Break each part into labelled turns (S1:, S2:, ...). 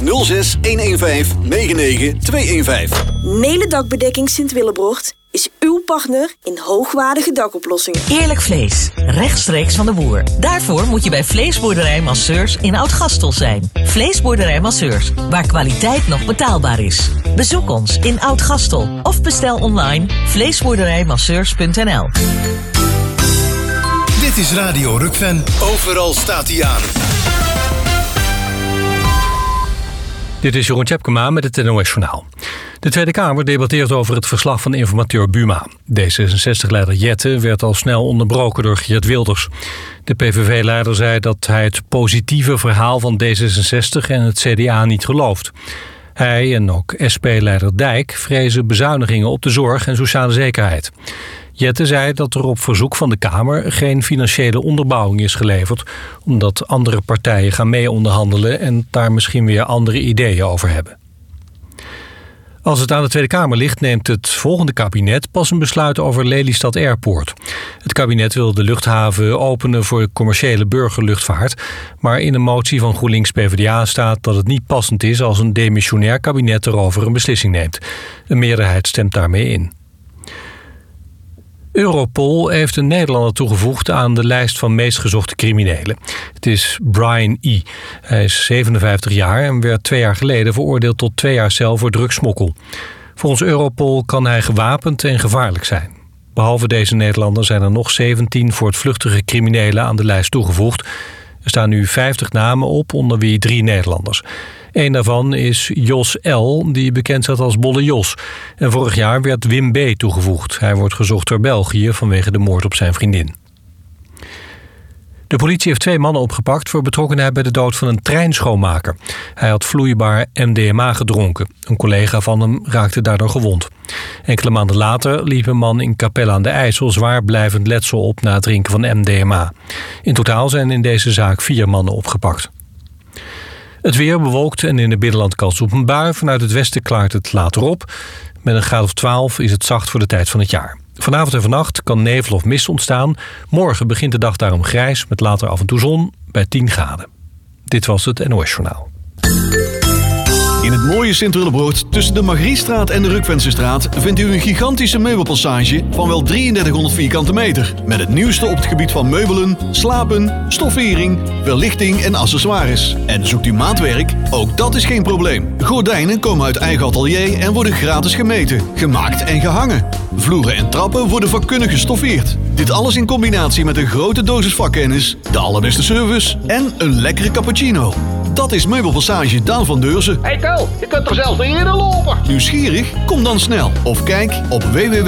S1: 06 115 99 215.
S2: Mele Dakbedekking Sint-Willebrocht is uw partner in hoogwaardige dakoplossingen.
S3: Eerlijk vlees, rechtstreeks van de boer. Daarvoor moet je bij Vleesboerderij Masseurs in Oud-Gastel zijn. Vleesboerderij Masseurs, waar kwaliteit nog betaalbaar is. Bezoek ons in Oud-Gastel of bestel online vleesboerderijmasseurs.nl.
S4: Dit is Radio Rukven. Overal staat hij aan.
S5: Dit is Jeroen Tjepkema met het NOS Journaal. De Tweede Kamer debatteert over het verslag van informateur Buma. D66-leider Jette werd al snel onderbroken door Geert Wilders. De PVV-leider zei dat hij het positieve verhaal van D66 en het CDA niet gelooft. Hij en ook SP-leider Dijk vrezen bezuinigingen op de zorg en sociale zekerheid. Jette zei dat er op verzoek van de Kamer geen financiële onderbouwing is geleverd, omdat andere partijen gaan mee onderhandelen en daar misschien weer andere ideeën over hebben. Als het aan de Tweede Kamer ligt, neemt het volgende kabinet pas een besluit over Lelystad Airport. Het kabinet wil de luchthaven openen voor commerciële burgerluchtvaart, maar in een motie van GroenLinks-PVDA staat dat het niet passend is als een demissionair kabinet erover een beslissing neemt. Een meerderheid stemt daarmee in. Europol heeft een Nederlander toegevoegd aan de lijst van meest gezochte criminelen. Het is Brian E. Hij is 57 jaar en werd 2 jaar geleden veroordeeld tot 2 jaar cel voor drugssmokkel. Volgens Europol kan hij gewapend en gevaarlijk zijn. Behalve deze Nederlander zijn er nog 17 voortvluchtige criminelen aan de lijst toegevoegd. Er staan nu 50 namen op, onder wie 3 Nederlanders. Eén daarvan is Jos L., die bekend staat als Bolle Jos. En vorig jaar werd Wim B. toegevoegd. Hij wordt gezocht door België vanwege de moord op zijn vriendin. De politie heeft 2 mannen opgepakt voor betrokkenheid bij de dood van een treinschoonmaker. Hij had vloeibaar MDMA gedronken. Een collega van hem raakte daardoor gewond. Enkele maanden later liep een man in Capelle aan de IJssel zwaarblijvend letsel op na het drinken van MDMA. In totaal zijn in deze zaak 4 mannen opgepakt. Het weer bewolkt en in het binnenland kans op een bui. Vanuit het westen klaart het later op. Met een graad of 12 is het zacht voor de tijd van het jaar. Vanavond en vannacht kan nevel of mist ontstaan. Morgen begint de dag daarom grijs met later af en toe zon bij 10 graden. Dit was het NOS Journaal.
S1: In het mooie Sint-Willebroort tussen de Margriestraat en de Rukvensenstraat vindt u een gigantische meubelpassage van wel 3300 vierkante meter. Met het nieuwste op het gebied van meubelen, slapen, stoffering, verlichting en accessoires. En zoekt u maatwerk? Ook dat is geen probleem. Gordijnen komen uit eigen atelier en worden gratis gemeten, gemaakt en gehangen. Vloeren en trappen worden vakkundig gestoffeerd. Dit alles in combinatie met een grote dosis vakkennis, de allerbeste service en een lekkere cappuccino. Dat is Meubelpassage Daan van Deurzen.
S6: Hey Tel, je kunt er zelfs niet in lopen.
S1: Nieuwsgierig? Kom dan snel of kijk op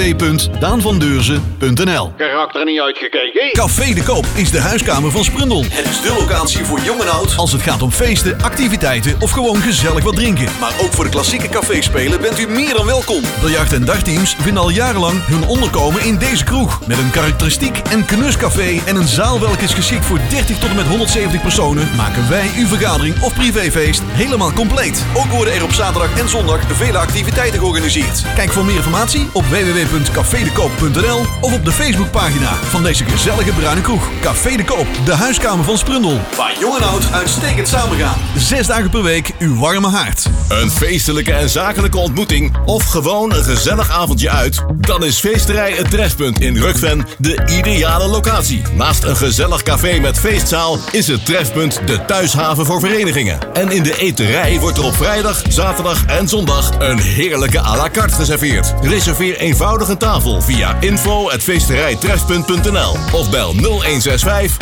S1: www.daanvandeurzen.nl.
S6: Karakter niet uitgekeken.
S1: Café de Koop is de huiskamer van Sprundel. Het is de locatie voor jong en oud als het gaat om feesten, activiteiten of gewoon gezellig wat drinken. Maar ook voor de klassieke caféspelen bent u meer dan welkom. Biljart- en dagteams vinden al jarenlang hun onderkomen in deze kroeg. Met een karakteristiek en knuscafé en een zaal welke is geschikt voor 30 tot en met 170 personen, maken wij uw vergadering of privéfeest helemaal compleet. Ook worden er op zaterdag en zondag vele activiteiten georganiseerd. Kijk voor meer informatie op www.cafedekoop.nl of op de Facebookpagina van deze gezellige bruine kroeg. Café de Koop, de huiskamer van Sprundel. Waar jong en oud uitstekend samengaan. 6 dagen per week uw warme haard.
S7: Een feestelijke en zakelijke ontmoeting of gewoon een gezellig avondje uit? Dan is Feesterij Het Trefpunt in Rukven de ideale locatie. Naast een gezellig café met feestzaal is het Trefpunt de thuishaven voor verenigingen. En in de eterij wordt er op vrijdag, zaterdag en zondag een heerlijke à la carte geserveerd. Reserveer eenvoudig een tafel via info@feesterijtrefpunt.nl of bel 0165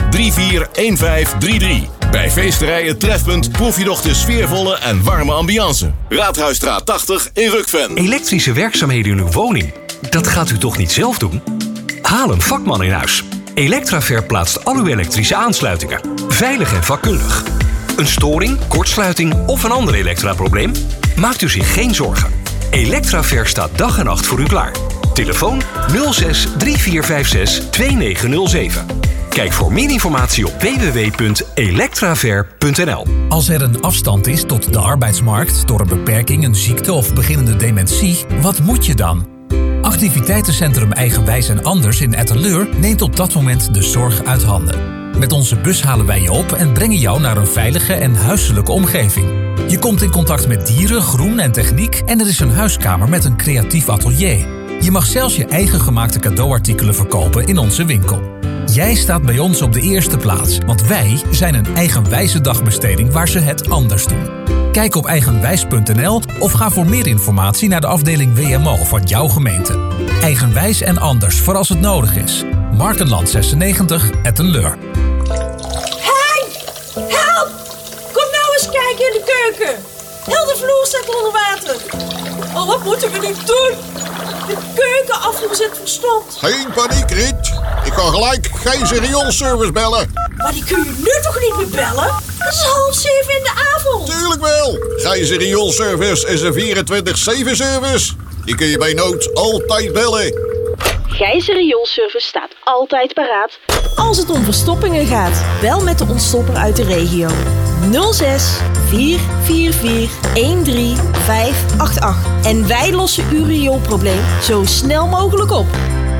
S7: 341533. Bij Feesterij Het Trefpunt proef je nog de sfeervolle en warme ambiance. Raadhuisstraat 80 in Rukven.
S8: Elektrische werkzaamheden in uw woning? Dat gaat u toch niet zelf doen? Haal een vakman in huis. Electraver plaatst al uw elektrische aansluitingen. Veilig en vakkundig. Een storing, kortsluiting of een ander elektraprobleem? Maakt u zich geen zorgen. Electraver staat dag en nacht voor u klaar. Telefoon 06 3456 2907. Kijk voor meer informatie op www.electraver.nl.
S9: Als er een afstand is tot de arbeidsmarkt door een beperking, een ziekte of beginnende dementie, wat moet je dan? Activiteitencentrum Eigenwijs en Anders in Etteleur neemt op dat moment de zorg uit handen. Met onze bus halen wij je op en brengen jou naar een veilige en huiselijke omgeving. Je komt in contact met dieren, groen en techniek en er is een huiskamer met een creatief atelier. Je mag zelfs je eigen gemaakte cadeauartikelen verkopen in onze winkel. Jij staat bij ons op de eerste plaats, want wij zijn een eigenwijze dagbesteding waar ze het anders doen. Kijk op eigenwijs.nl of ga voor meer informatie naar de afdeling WMO van jouw gemeente. Eigenwijs en anders voor als het nodig is. Markenland 96, Etten-Leur.
S2: Hey! Help! Kom nou eens kijken in de keuken. Heel de vloer staat onder water. Oh, wat moeten we nu doen? De keukenafvoer zit verstopt.
S6: Geen paniek, Riet. Ik ga gelijk Gijzer rioolservice bellen.
S2: Maar die kun je nu toch niet meer bellen? Het is 6:30 in de avond.
S6: Tuurlijk wel. Gijzer rioolservice is een 24/7 service. Die kun je bij nood altijd bellen.
S2: Gijzer rioolservice staat altijd paraat als het om verstoppingen gaat. Bel met de ontstopper uit de regio. 06 444 13588. En wij lossen uw rioolprobleem zo snel mogelijk op.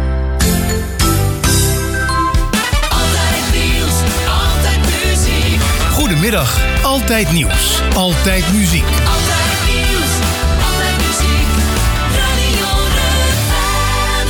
S4: Goedemiddag, Altijd Nieuws, Altijd Muziek.
S10: Altijd nieuws, altijd muziek, Radio Rukven.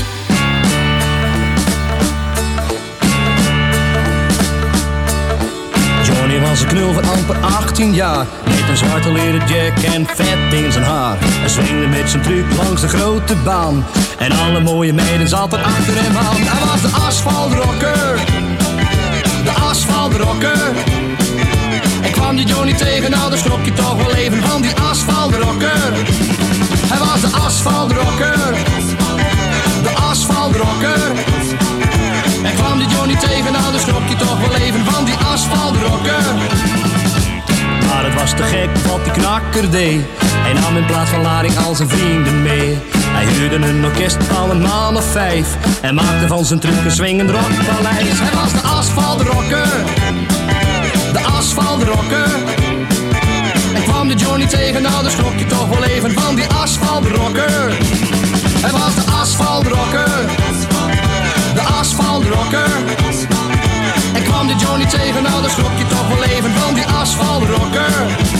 S11: Johnny was een knul van amper 18 jaar. Met een zwarte leren jack en vet in zijn haar. Hij swingde met zijn truc langs de grote baan. En alle mooie meiden zaten achter hem aan. Hij was de asfaltrocker. De asfaltrocker. En kwam die Johnny tegen, nou dan schrok je toch wel even van die asfaltrocker. Hij was de asfaltrocker. De asfaltrocker. En kwam die Johnny tegen, nou dan schrok je toch wel even van die asfaltrocker. Maar het was te gek wat die knakker deed. Hij nam in plaats van lading al zijn vrienden mee. Hij huurde een orkest van een man of 5 en maakte van zijn truc een swingend rockpaleis. Hij was de asfaltrocker. De asfaltrocker. En kwam de Johnny tegen, nou dan schrok je toch wel even van die asfaltrocker. Hij was de asfaltrocker. De asfaltrocker. En kwam de Johnny tegen, nou dan schrok je toch wel even van die asfaltrocker.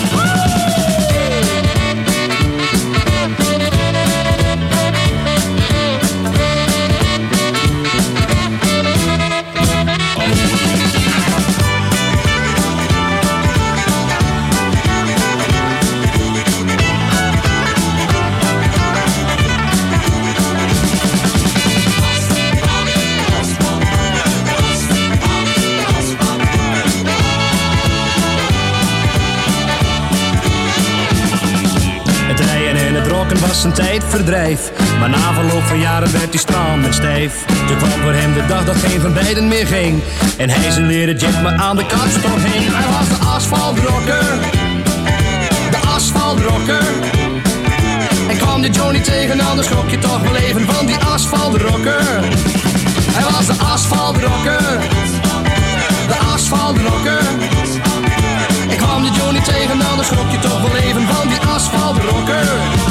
S11: Was een tijdverdrijf, maar na verloop van jaren werd hij stram en stijf. Toen kwam voor hem de dag dat geen van beiden meer ging en hij zijn leren jack maar aan de kapstok hing. Hij was de asfaltrocker. De asfaltrocker. En kwam de Johnny tegen, nou dan schrok je toch wel even van die asfaltrocker. Hij was de asfaltrocker. De asfaltrocker. En kwam de Johnny tegen, nou dan schrok je toch wel even van die asfaltrocker.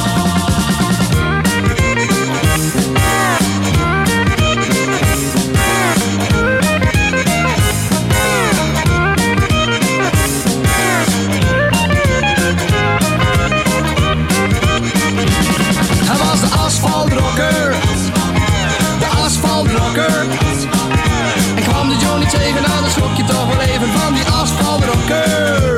S11: De asfaltrocker. En kwam de Johnny tegen, nou dan schrok je toch wel even van die asfaltrocker.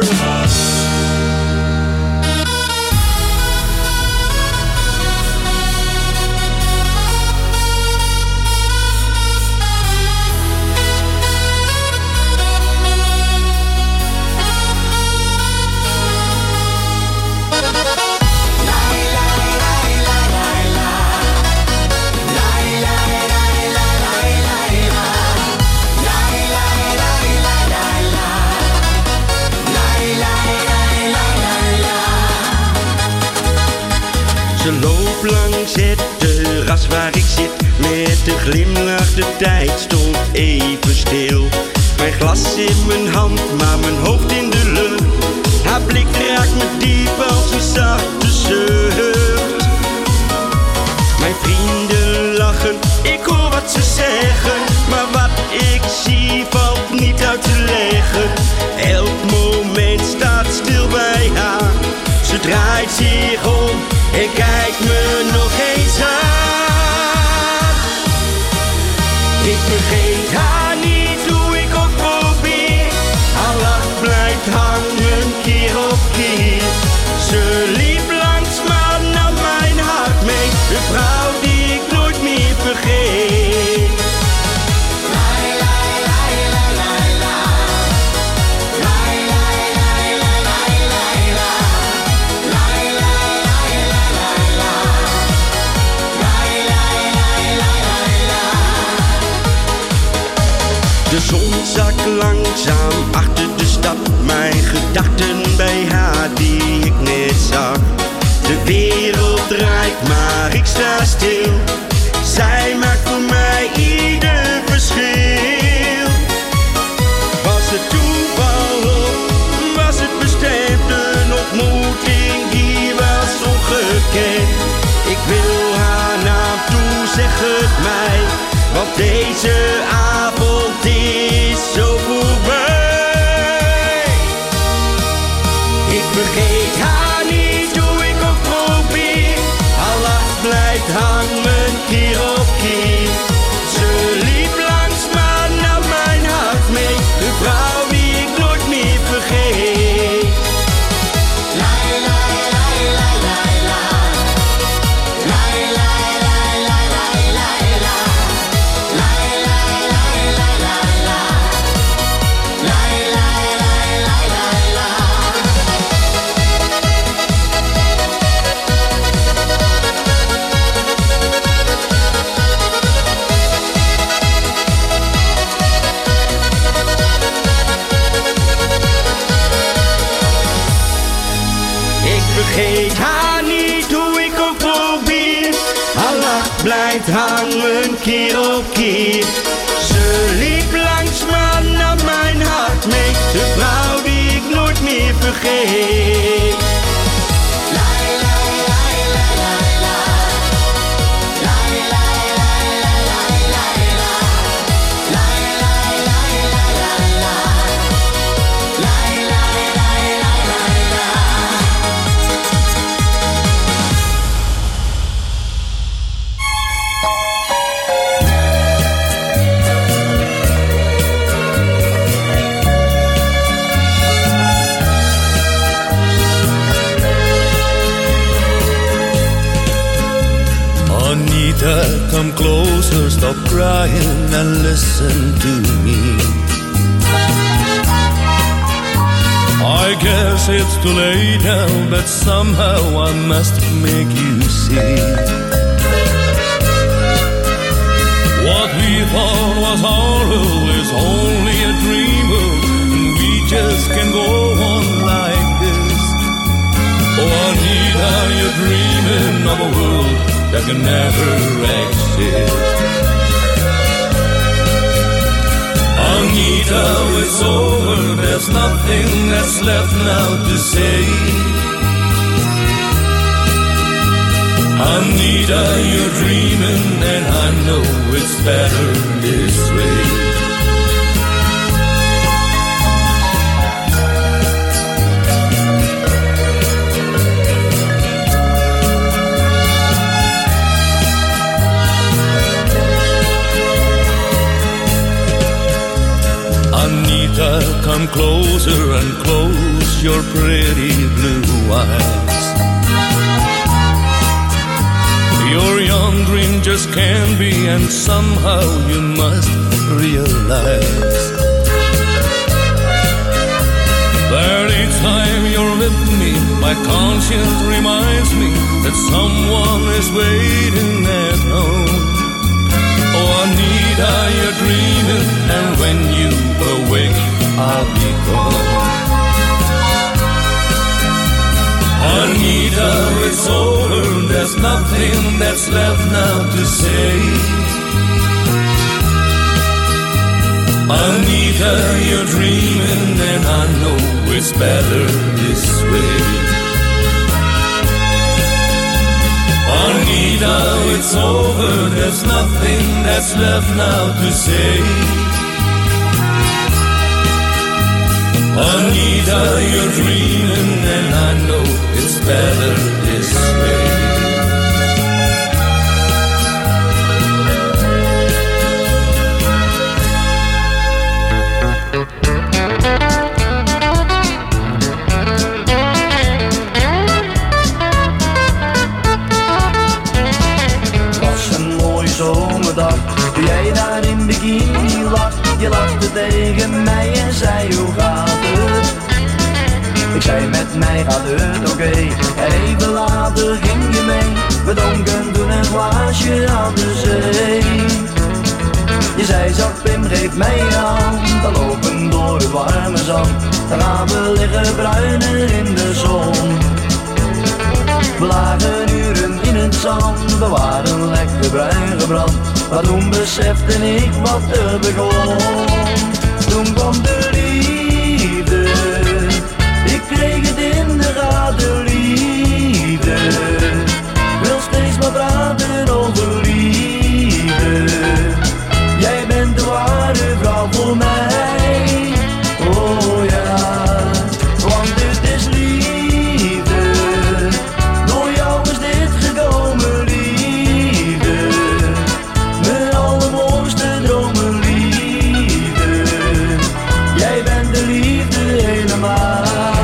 S12: Ze loopt langs het terras waar ik zit. Met een glimlach, de tijd stond even stil. Mijn glas in mijn hand, maar mijn hoofd in de lucht. Haar blik raakt me diep als een zachte zucht. Mijn vrienden lachen, ik hoor wat ze zeggen. Maar wat ik zie valt niet uit te hier rond en kijk me nog eens aan. Ik vergeet haar niet, hoe ik ook probeer. Haar lach blijft hangen keer op keer. Ze liep langs, maar nam mijn hart mee. De vrouw die ik nooit meer vergeet. De zon zakt langzaam achter de stad. Mijn gedachten bij haar die ik net zag. De wereld draait, maar ik sta stil. Zij maakt voor mij ieder verschil. Was het toeval of was het bestemd? Een ontmoeting die was ongekend. Ik wil haar naam toe, zeg het mij. Want deze avond is zo voorbij. Ik vergeet haar niet, hoe ik ook probeer. Haar lach blijft hangen keer op keer. Ze liep langs, maar nam mijn hart mee. De vrouw die ik nooit meer vergeet. Vergeet haar niet, hoe ik ook probeer. Haar lach blijft hangen keer op keer. Ze liep langs, maar nam mijn hart mee. De vrouw die ik nooit meer vergeet.
S13: Anita, come closer, stop crying and listen to me. I guess it's too late now, but somehow I must make you see. What we thought was horrible is only a dream, and we just can't go on like this. Oh, Anita, you're dreaming of a world that can never exist. Anita, it's over, there's nothing that's left now to say. Anita, you're dreaming and I know it's better this way. Anita, come closer and close your pretty blue eyes. Your young dream just can't be, and somehow you must realize that each time you're with me, my conscience reminds me that someone is waiting at home. Oh, Anita, you're dreaming, and when you awake, I'll be gone. Anita, it's over, there's nothing that's left now to say. Anita, you're dreaming, and I know it's better this way. Anita, it's over, there's nothing that's left now to say. Anita, you're dreaming, and I know it's better this way.
S14: Was een mooie zomerdag, toen jij daar in bikini lag. Je lachte tegen mij en zei hoe gaat het? Ik zei met mij gaat het oké. En even later ging je mee. We dronken toen een glaasje aan de zee. Je zei zacht Pim geef mij je hand. Dan lopen door het warme zand. Dan gaan we liggen bruiner in de zon. We lagen uren in het zand. We waren lekker bruin gebrand. Maar toen besefte ik wat er begon. Toen kwam de liefde. Ik kreeg het in de gaten, liefde. Wil steeds maar praten over liefde. Jij bent de ware vrouw voor mij. Oh ja, want dit is liefde. Door jou is dit gekomen, liefde. Mijn allermooiste dromen, liefde. Jij bent de liefde helemaal.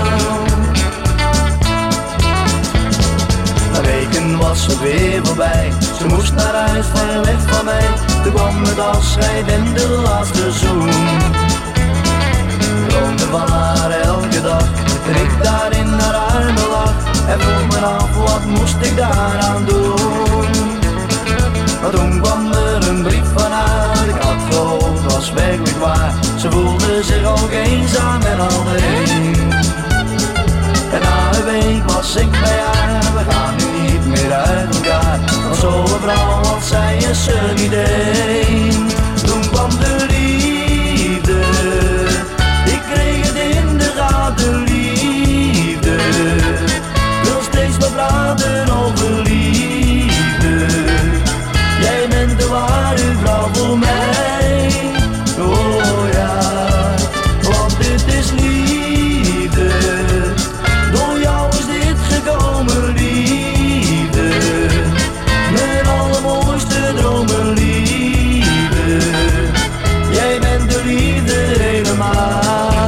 S14: Na weken was het weer voorbij. Ze moest naar huis ver weg van mij. Toen kwam het afscheid en de laatste zoen. Droomde van haar elke dag. En ik daar in haar armen lag. En vroeg me af wat moest ik daaraan doen. Maar toen kwam er een brief van haar. Ik had gehoord, het was werkelijk waar. Ze voelde zich ook eenzaam en alleen. En na een week was ik bij haar. We gaan nu niet meer uit elkaar. Want zo'n vrouw als zij is er niet één. Toen kwam de liefde. Ik kreeg het in de gaten, liefde. Wil steeds maar praten over liefde. Jij bent de ware vrouw voor mij. Oh ja, want dit is liefde. Door jou is dit gekomen, liefde. Mijn allermooiste dromen, liefde. Jij bent de liefde helemaal.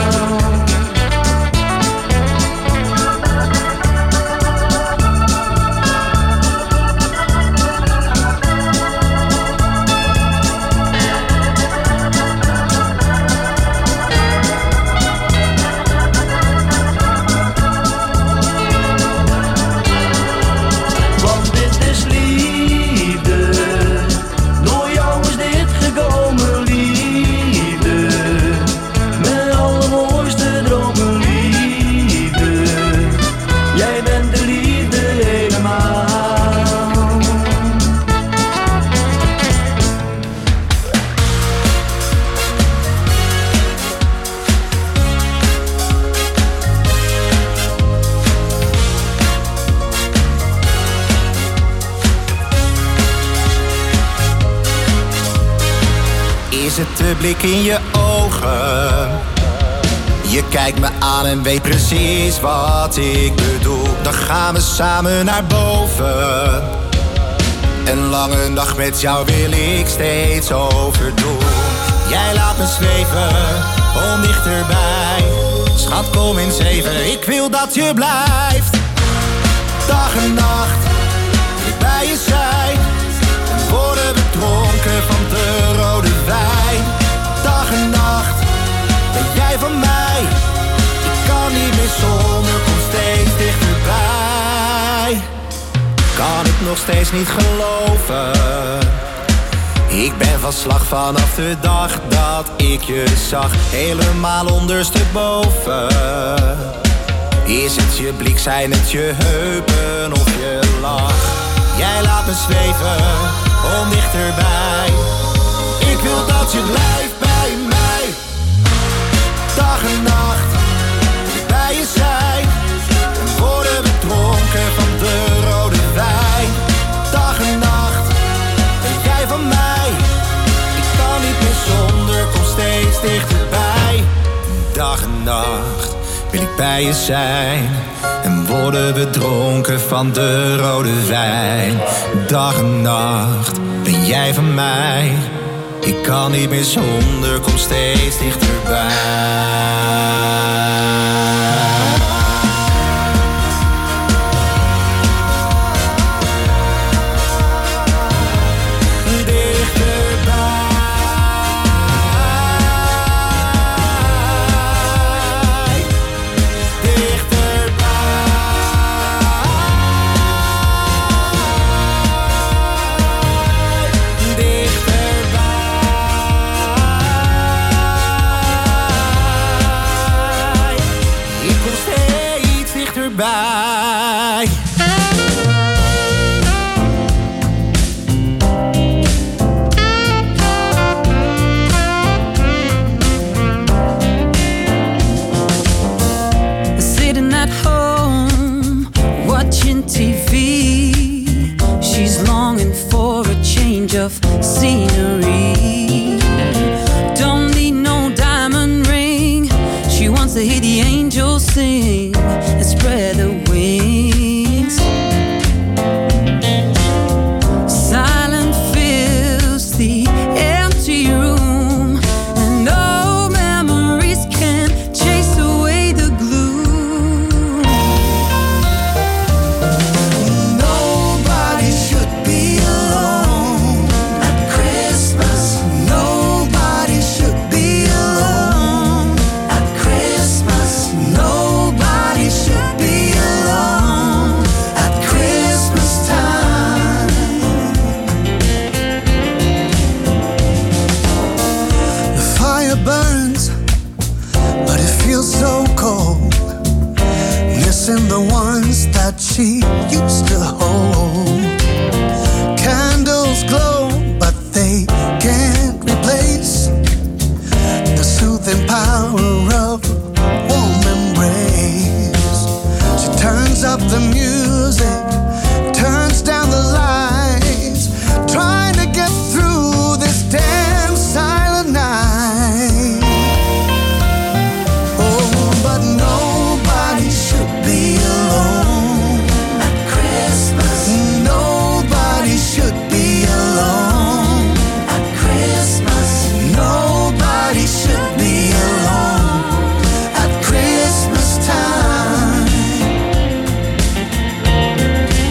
S14: Want dit is liefde. Door jou is dit gekomen, liefde. Mijn allermooiste dromen, liefde. Jij bent de liefde helemaal.
S15: Is het de blik in je ogen? Je kijkt me aan en weet precies wat ik bedoel. Dan gaan we samen naar boven. Een lange nacht met jou wil ik steeds overdoen. Jij laat me zweven, kom dichterbij. Schat, kom eens even, ik wil dat je blijft. Dag en nacht, ik bij je zijn. En worden we dronken van de rode wijn. Dag en nacht, ben jij van mij. Ik kan niet meer zonder, kom steeds dichterbij. Kan het nog steeds niet geloven. Ik ben van slag vanaf de dag dat ik je zag. Helemaal ondersteboven. Is het je blik, zijn het je heupen of je lach? Jij laat me zweven, kom dichterbij. Ik wil dat je blijft bij mij. Dag en nacht, bij je zijn. En worden we dronken van de rode wijn. Dag en nacht, ben jij van mij. Ik kan niet meer zonder, kom steeds dichterbij. Dag en nacht. bij je zijn. En worden we dronken van de rode wijn. Dag en nacht ben jij van mij. Ik kan niet meer zonder, kom steeds dichterbij.
S10: Sitting at home, watching TV. She's longing for a change of scenery. Don't need no diamond ring. She wants to hear the angels sing and spread their wings. Silence fills the empty room, and no memories can chase away the gloom. Nobody should be alone at Christmas. Nobody should be alone at Christmas. Nobody should be alone at Christmas time.
S16: The fire burns, but it feels so cold. Missing the ones that she used to hold. Candles glow, but they can't replace the soothing power of a warm embrace. She turns up the music, turns down the lights, trying to get through this damn silent night. Oh, but nobody should be alone at Christmas. Nobody should be alone at Christmas. Nobody should be alone at Christmas time.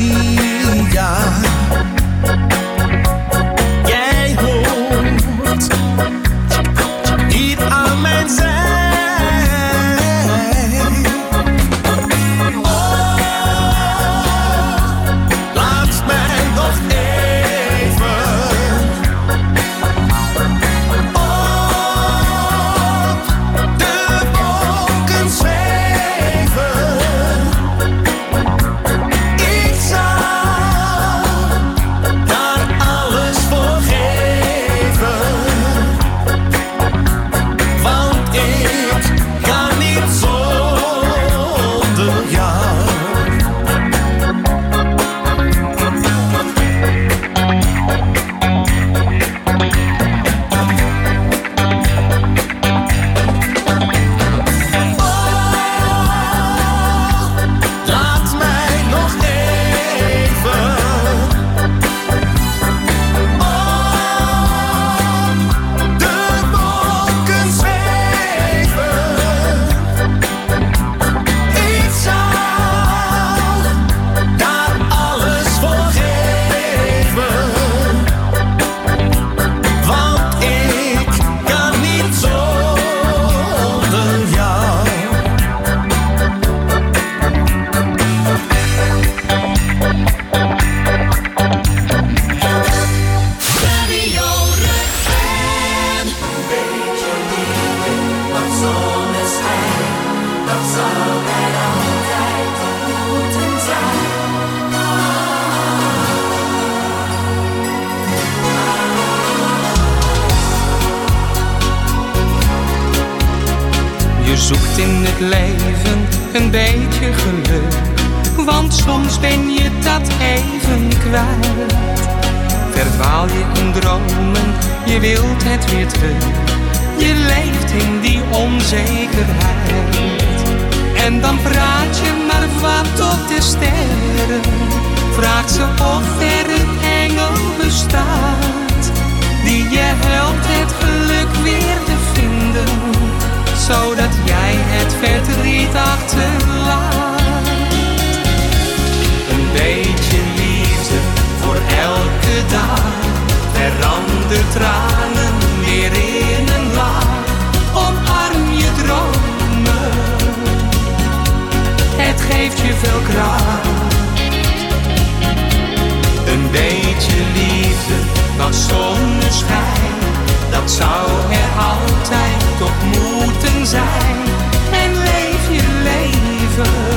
S16: jaar. Jij hoort hier aan mijn zij.
S17: Je zoekt in het leven een beetje geluk, want soms ben je dat even kwijt. Verdwaal je in dromen, je wilt het weer terug. Je leeft in die onzekerheid. En dan praat je maar wat tot de sterren. Vraagt ze of er een engel bestaat, die je helpt het geluk weer te vinden, zodat jij het verdriet achterlaat. Een beetje liefde voor elke dag verandert tranen weer in een lach. Omarm je dromen, het geeft je veel kracht. Een beetje liefde, wat zonneschijn, dat zou er altijd toch moeten zijn. En leef je leven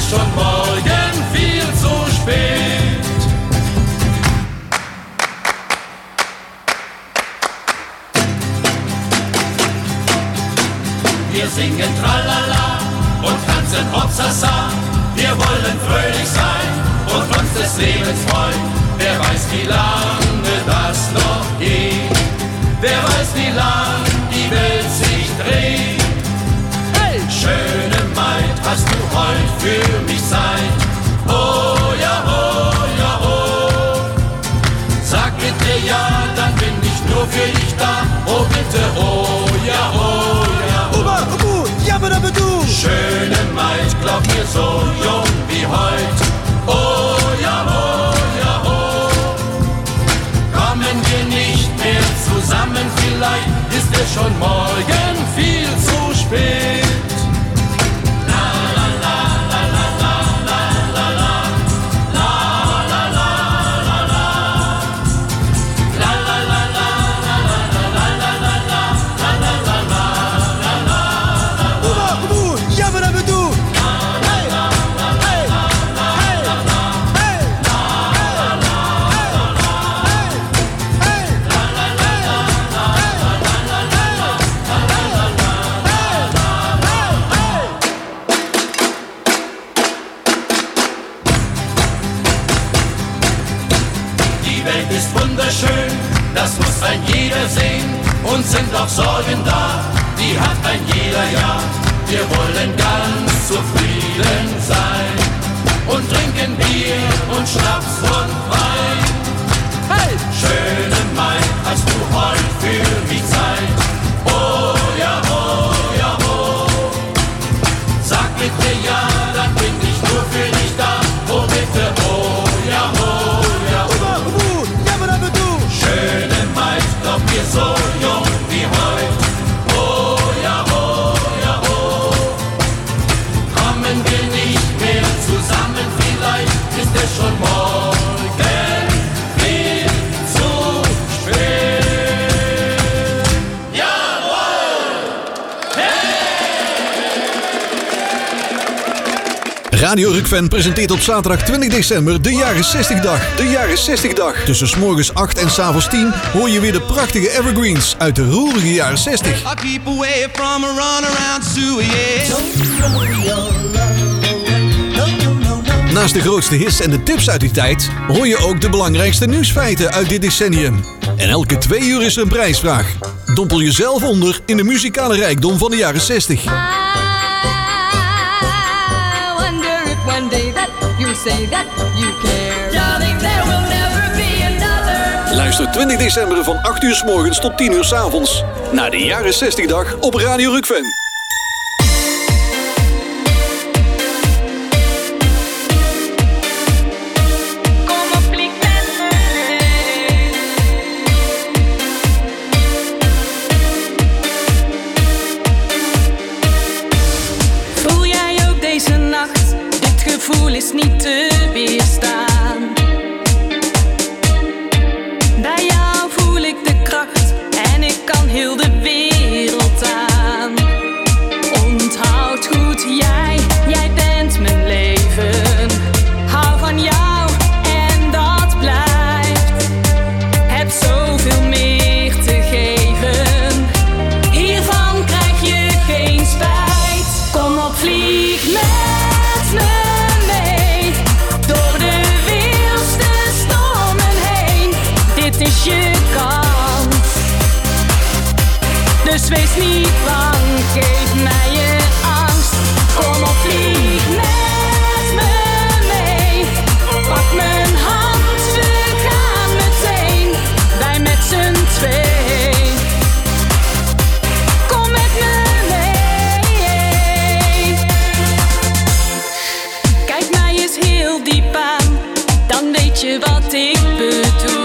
S13: ist schon morgen viel zu spät. Wir singen Tralala und tanzen Hopsasa. Wir wollen fröhlich sein und uns des Lebens freuen. Wer weiß, wie lange das noch geht. Wer weiß, wie lang die Welt sich dreht. Hey! Schöne Maid, hast du heut für mich Zeit? Oh ja, oh ja, oh. Sag bitte ja, dann bin ich nur für dich da. Oh bitte, oh ja, oh ja, oh. Uba, ubu, jabba-dabba-du. Schöne Maid, glaub mir, so jung wie heut. Oh ja, oh ja, oh. Kommen wir nicht mehr zusammen, vielleicht ist es schon morgen viel zu spät. Das muss ein jeder sehen, uns sind doch Sorgen da, die hat ein jeder ja. Wir wollen ganz zufrieden sein und trinken Bier und Schnaps und Wein. Hey! Schöne Maid, hast du heut für mich Zeit? Oh ja, oh ja, oh. Sag bitte ja, dann bin ich nur für dich da. Oh bitte, oh ja, oh ja, oh. Schöne Maid, glaub mir, so jung wie heut. Oh ja, oh ja, oh. Kommen wir nicht mehr zusammen, vielleicht ist es schon morgen viel zu spät. Jawohl! Hey!
S1: Radio Rukven presenteert op zaterdag 20 december de Jaren 60-dag. De Jaren 60-dag. Tussen 's morgens 8 en 's avonds 10 hoor je weer de prachtige evergreens uit de roerige jaren 60.
S16: I keep away from a runaround Sue, yeah.
S1: Naast de grootste hits en de tips uit die tijd hoor je ook de belangrijkste nieuwsfeiten uit dit decennium. En elke 2 uur is er een prijsvraag. Dompel jezelf onder in de muzikale rijkdom van de jaren 60.
S10: One day that you say that you care. Darling, there will never be another.
S1: Luister 20 december van 8 uur 's morgens tot 10 uur 's avonds naar de Jaren 60-dag op Radio Rukven.
S10: Voel jij ook deze nacht? Gevoel is niet te weerstaan. Bij jou voel ik de kracht en ik kan heel de wereld aan. Onthoud goed, jij bent mijn leven. Hou van jou en dat blijft. Heb zoveel meer te geven. Hiervan krijg je geen spijt. Kom op, vlieg met me. Dit is je kans, dus wees niet bang, geef mij je angst. Kom op, vlieg met me mee, pak mijn hand, we gaan meteen, wij met z'n twee. Kom met me mee. Kijk mij eens heel diep aan, dan weet je wat ik bedoel.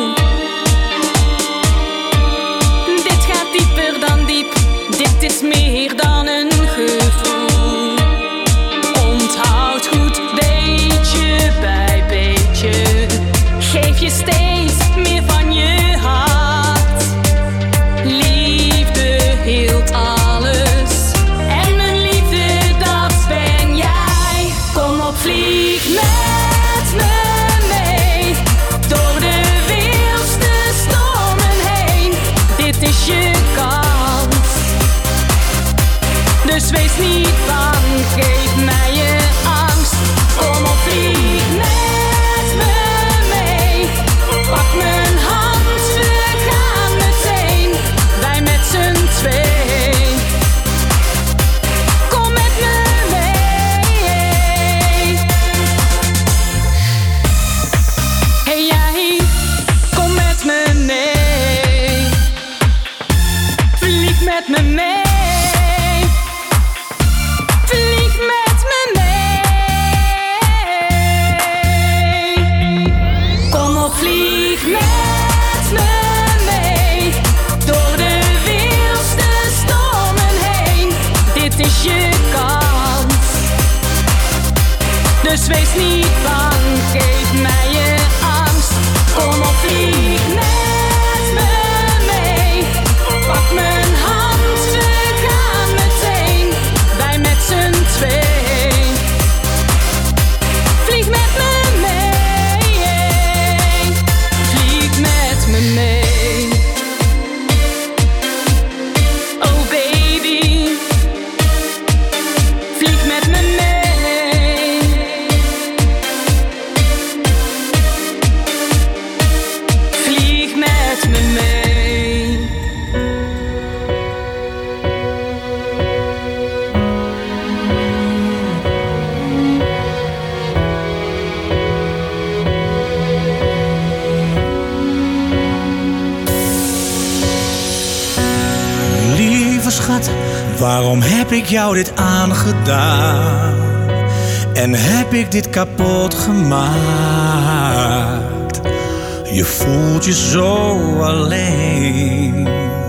S10: Dit is meer dan een gevoel. Onthoud goed, beetje bij beetje. Geef je steeds meer van je hart. Liefde heelt alles. En mijn liefde, dat ben jij. Kom vlieg met me mee, door de wildste stormen heen. Dit is je kans, dus wees niet bang, geef mij je angst. Kom op, vlieg met me mee, pak mijn hand, we gaan meteen, wij met z'n twee. Kom met me mee. Hey jij, kom met me mee. Vlieg met me mee. Vlieg met me mee. Kom op, vlieg met me mee, door de wildste stormen heen. Dit is je kans, dus wees niet bang, geef mij je angst. Kom op, vlieg met me mee, pak mijn hand, we gaan meteen, wij met z'n twee. Vlieg met me mee, vlieg met me mee. Oh baby, vlieg met me mee. Vlieg met me mee.
S18: Lieve schat, waarom heb ik jou dit aangedaan? En heb ik dit kapot gemaakt? Je voelt je zo alleen.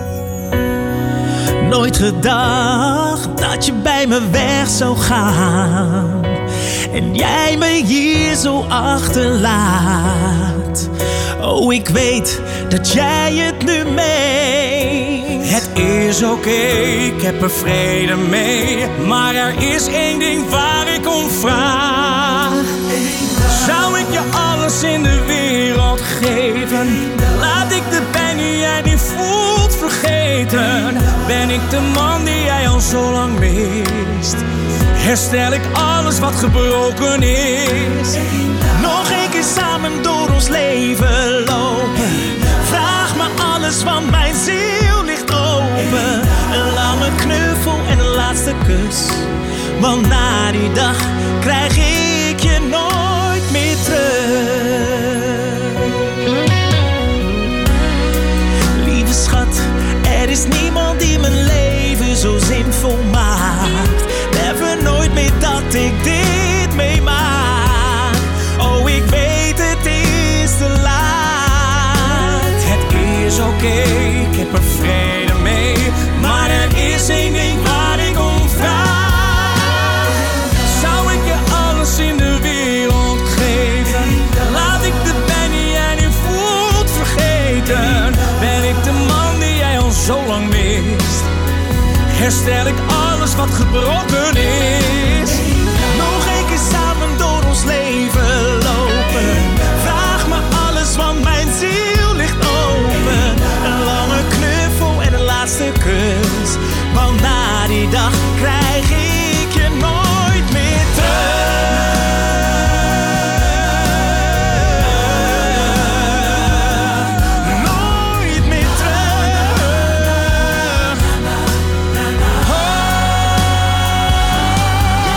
S18: Nooit gedacht dat je bij me weg zou gaan en jij me hier zo achterlaat. Oh, ik weet dat jij het nu meent. Het is oké, ik heb er vrede mee, maar er is één ding waar ik om vraag. Zou ik je alles in de wereld geven? Laat ik de pijn die jij nu voelt vergeten? Ben ik de man die jij al zo lang mist? Herstel ik alles wat gebroken is? Nog één keer samen door ons leven lopen. Vraag me alles, want mijn ziel ligt open. Een lange knuffel en een laatste kus, want na die dag krijg ik je nooit meer terug. Lieve schat, er is niemand die mijn leven zo zinvol maakt. Never nooit meer dat ik dit meemaak. Oh, ik weet het is te laat. Het is oké, ik heb er vrede mee, maar er is één ding waar ik om vraag. Zou ik je alles in de wereld geven? Laat ik de pijn die jij nu voelt vergeten? Ben ik de man die jij al zo lang mist? Herstel ik alles wat gebroken is? Nog één keer samen door ons leven lopen. Vraag me alles, want mijn ziel ligt open. Een lange knuffel en een laatste kus, want na die dag krijg ik je nooit meer terug. Nooit meer terug. Oh,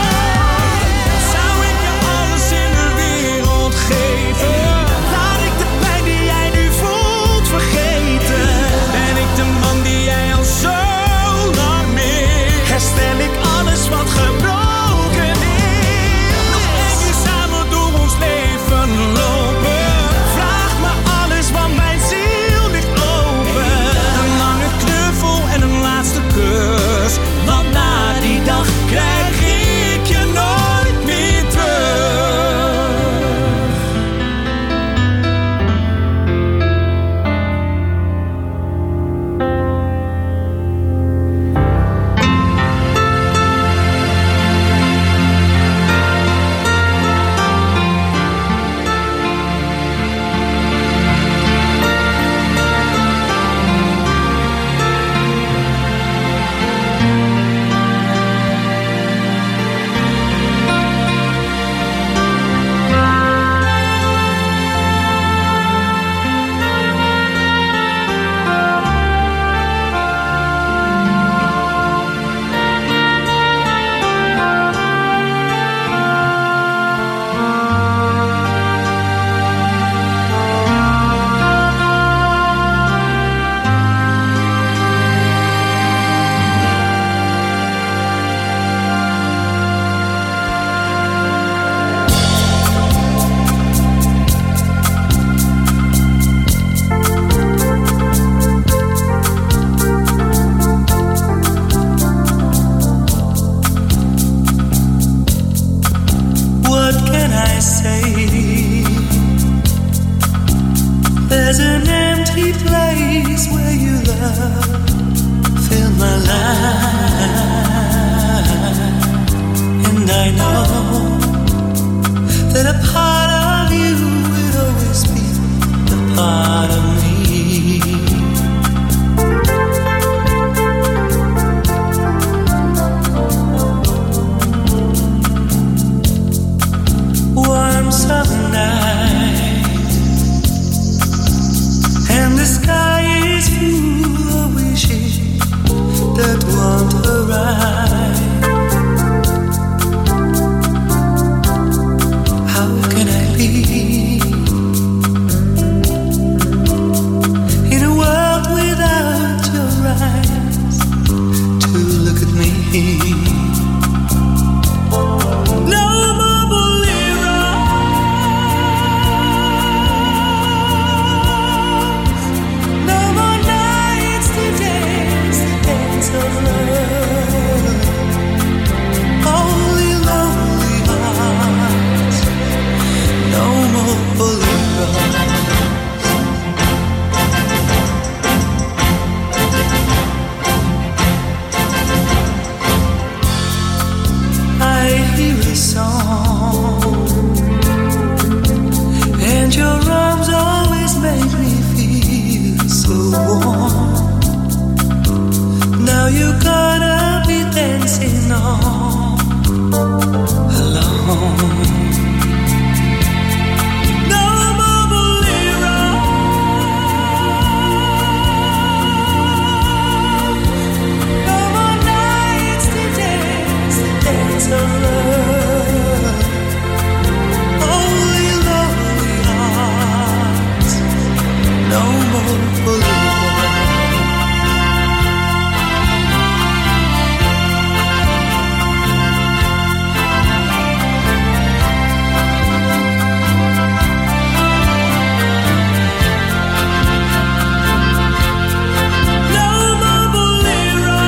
S14: I say? There's an empty place where you love fill my life, and I know that a part of you will always be a part of me. Warm summer night, and the sky is full of wishes that won't arrive. How can I be in a world without your eyes to look at me? No more bolero, no more nights to dance the dance of love. Only lonely hearts, no more bolero. I hear a song, and your arms always make me feel so warm. Now you're gonna be dancing all alone. No more bolero, no more nights to dance the dance of love. Only lonely hearts, no more bolero. No more bolero,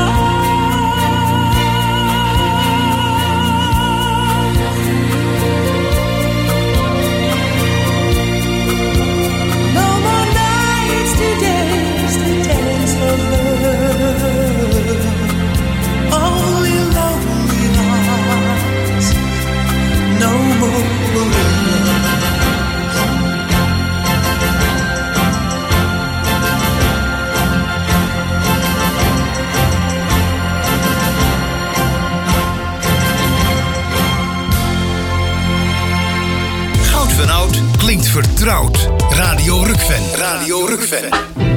S14: no more nights to dance the dance of love. Only lonely hearts, no more bolero.
S4: Goud van oud klinkt vertrouwd. Radio Rukven. Radio Rukven.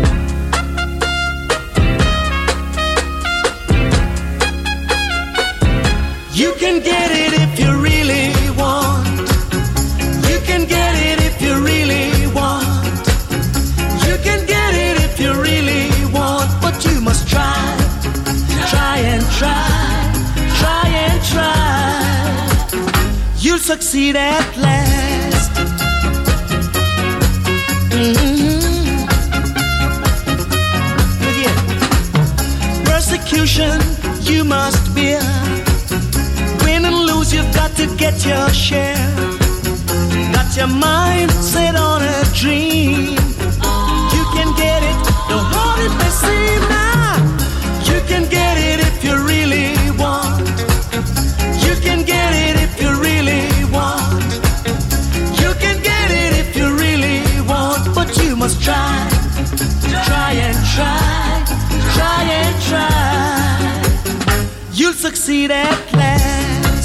S14: You can get it if you really want. You can get it if you really want. You can get it if you really want. But you must try, try and try, try and try. You'll succeed at last. Again. Persecution you must bear. Win and lose, you've got to get your share. Got your mind set on a dream. You can get it, no hard it may seem now. You can get it if you really want. You can get it if you really want. You can get it if you really want. But you must try, try and try, try and try. You'll succeed at last.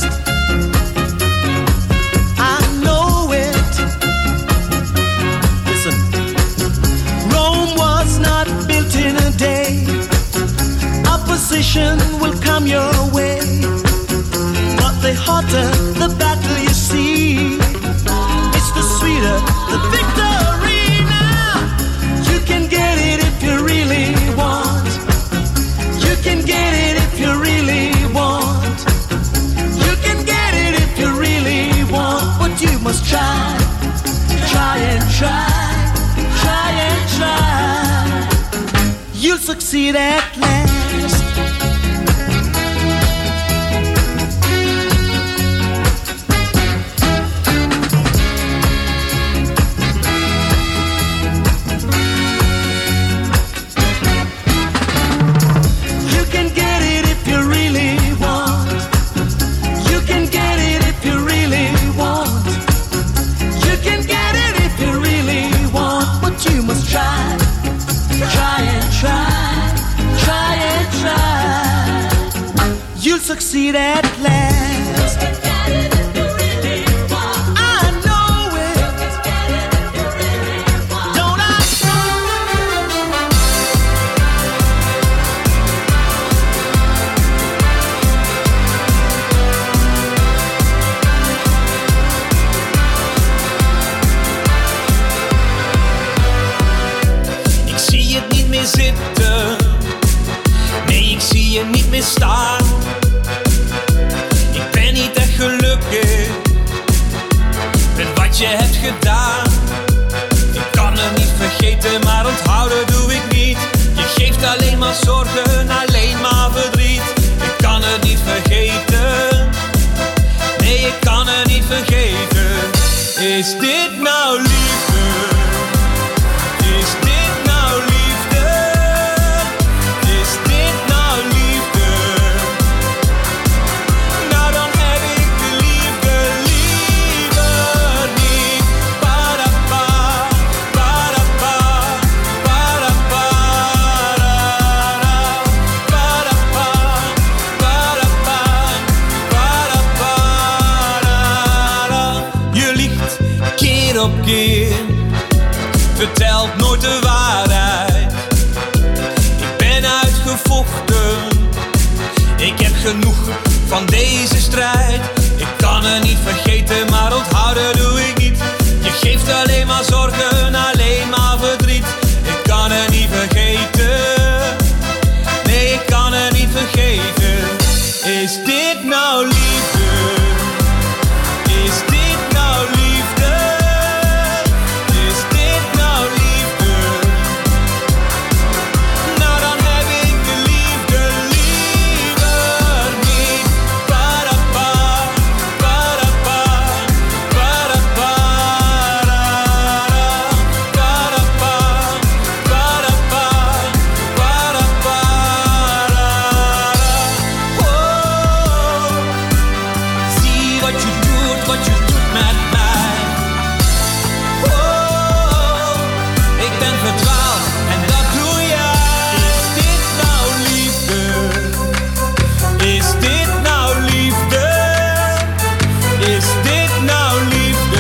S14: I know it. Listen, Rome was not built in a day. Opposition will come your way. But the hotter the battle you see, it's the sweeter the victory. Now you can get it if you really want. You can get it if you really want. You can get it if you really want. But you must try, try and try, try and try. You'll succeed at last.
S19: gedaan. Ik kan het niet vergeten, maar onthouden doe ik niet. Je geeft alleen maar zorgen, alleen maar verdriet. Ik kan het niet vergeten. Nee, ik kan het niet vergeten. Is dit nou liefde? Is dit nou liefde? Is dit nou liefde? Nou dan heb ik de liefde liever niet. Ba-da-ba, ba-da-ba, ba-da-ba, ba-da-ba, ba-da-ba, ba-da-ba. Je liegt keer op keer, vertelt nooit de waarheid. Ik ben uitgevochten, ik heb genoeg van deze strijd. Ik kan het niet vergeten, maar onthouden doe ik niet. Je geeft alleen maar zorgen, alleen maar verdriet. Ik kan het niet vergeten. Nee, ik kan het niet vergeten. Is dit nou liefde? Is dit nou liefde? Is dit nou liefde? Nou dan heb ik de liefde liever niet. Ba-da-ba, ba-da-ba, ba-da-ba, ba-da-ba, ba-da-ba, ba-da-ba. Oh, zie wat je doet met mij. Oh, ik ben verdwaald en dat doe jij. Is dit nou liefde? Is dit nou liefde? Is dit nou liefde?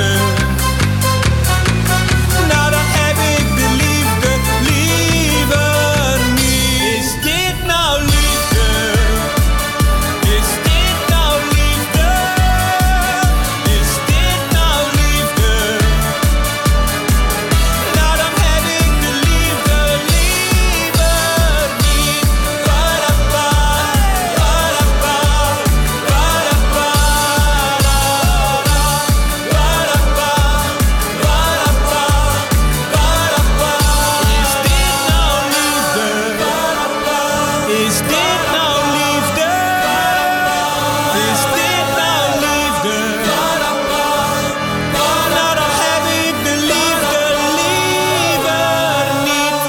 S19: Nou dan heb ik de liefde liever niet. Is dit nou liefde? Is dit nou liefde? Is dit nou liefde? Nou dan heb ik de liefde liever niet. Ba-da-ba, ba-da-ba, ba-da-ba, ba-da-ba, ba-da-ba, ba-da-ba. Is dit nou liefde? Is dit nou liefde? Is dit nou liefde? Nou dan heb ik de liefde liever niet.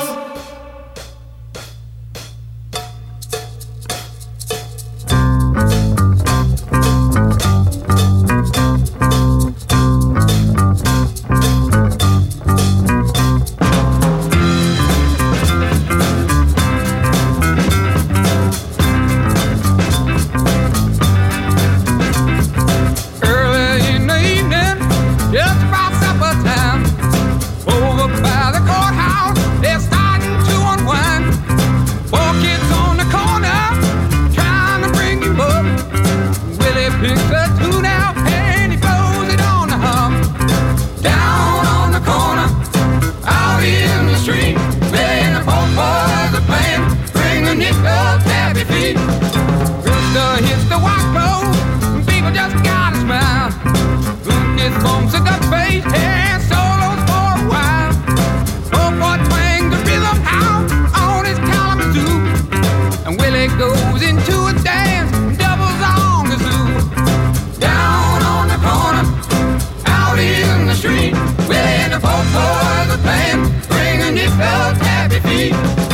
S17: Early in the evening, just about supper time, over by the courthouse, they're starting to unwind. 4 kids on the corner, trying to bring you up. Willie picks a tune out and he blows it on the hum. Down on the corner, out in the street, playing the folk boys are playing, bring a nickel tappy feet. Rooster hits the white clothes, people just gotta smile. Lucas bumps a gut bass and solos for a while. Oh boy twang the rhythm out on his Kalamazoo, and Willie goes into a dance, doubles on the zoo. Down on the corner, out in the street, Willie and the folk boys are playing, bring a nickel tappy feet.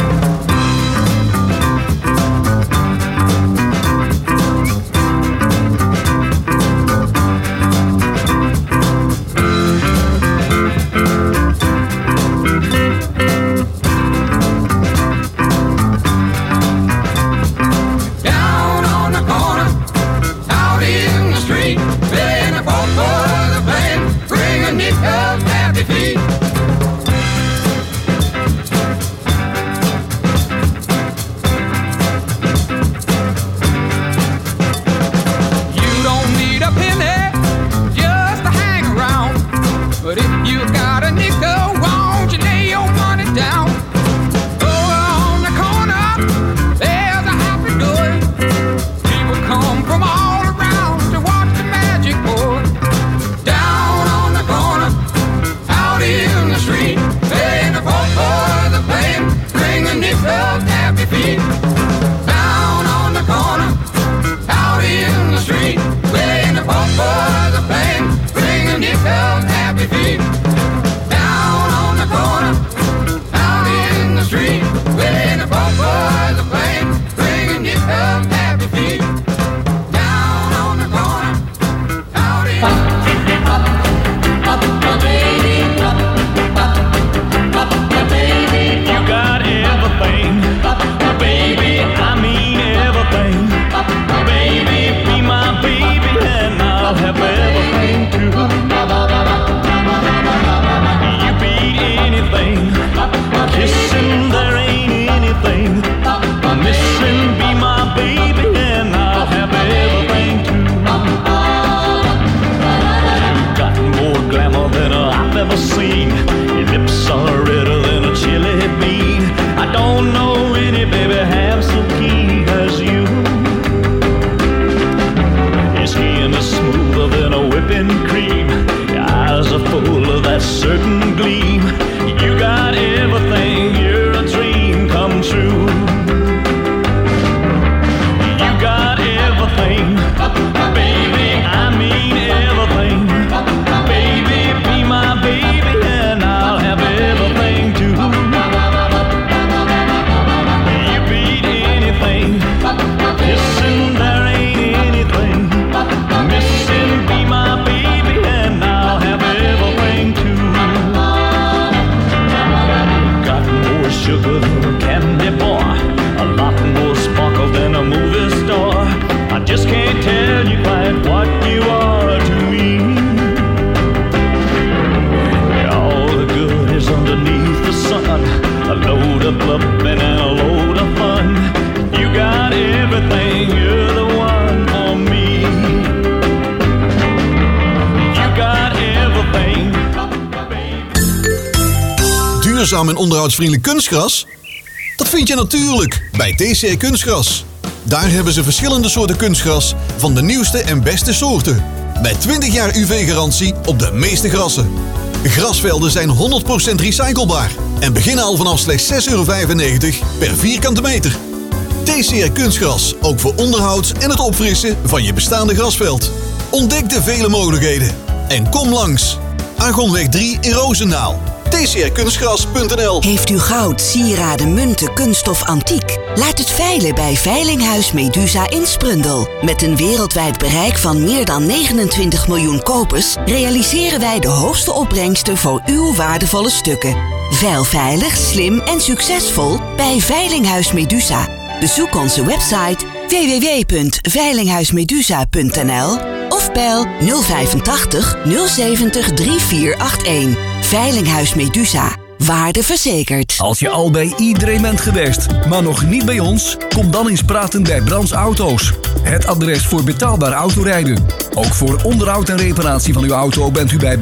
S17: Down on the corner, out in the street, Willie and the folk boys are playing, bring a nickel tappy feet.
S1: duurzaam en onderhoudsvriendelijk kunstgras? Dat vind je natuurlijk bij TCR Kunstgras. Daar hebben ze verschillende soorten kunstgras van de nieuwste en beste soorten. Met 20 jaar UV-garantie op de meeste grassen. Grasvelden zijn 100% recyclebaar en beginnen al vanaf slechts €6,95 per vierkante meter. TCR Kunstgras, ook voor onderhoud en het opfrissen van je bestaande grasveld. Ontdek de vele mogelijkheden en kom langs. Argonweg 3 in Roosendaal. tcrkunstgras.nl.
S20: Heeft u goud, sieraden, munten, kunststof, antiek? Laat het veilen bij Veilinghuis Medusa in Sprundel. Met een wereldwijd bereik van meer dan 29 miljoen kopers realiseren wij de hoogste opbrengsten voor uw waardevolle stukken. Veil veilig, slim en succesvol bij Veilinghuis Medusa. Bezoek onze website www.veilinghuismedusa.nl of bel 085 070 3481. Veilinghuis Medusa. Waarde verzekerd.
S21: Als je al bij iedereen bent geweest, maar nog niet bij ons, kom dan eens praten bij Brands Auto's. Het adres voor betaalbaar autorijden. Ook voor onderhoud en reparatie van uw auto bent u bij